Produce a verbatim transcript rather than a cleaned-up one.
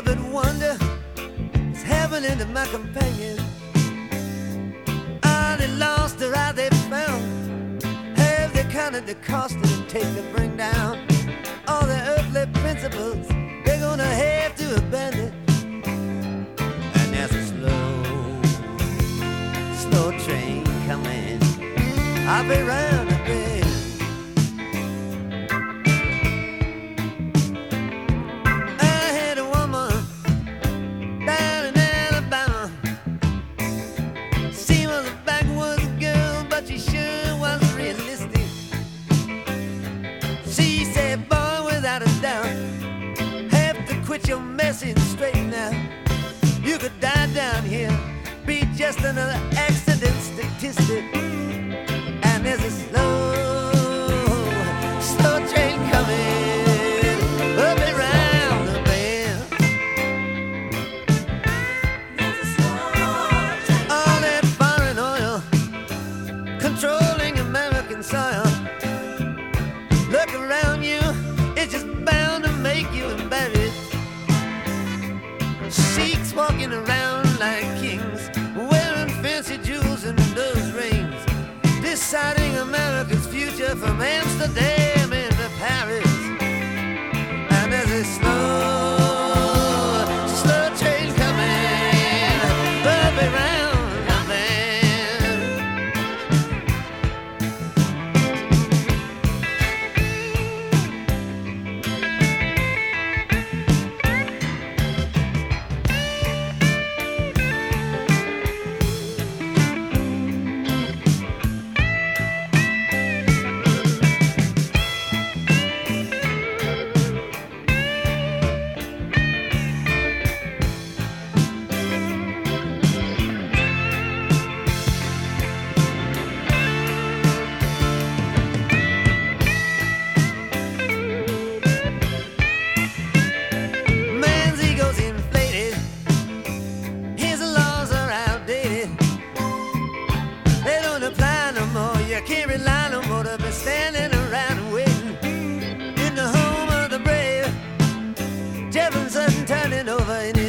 but wonder what's happening to my companion. Are they lost or are they found? Have they counted the cost it take to bring down all the earthly principles they're gonna have to abandon? And there's a slow, slow train coming. I'll be round a bend. Quit your messing straight now. You could die down here, be just another accident statistic. And there's a slow, slow train coming up around the bend. All that foreign oil controlling American soil. Look around you, it's just bound to make you embarrassed. Sheiks walking around like kings, wearing fancy jewels and those rings, deciding America's future from Amsterdam into Paris. And there's a slow, slow train coming up around the bend. I can't rely no more to be standing around and waiting in the home of the brave. Jefferson turning over in his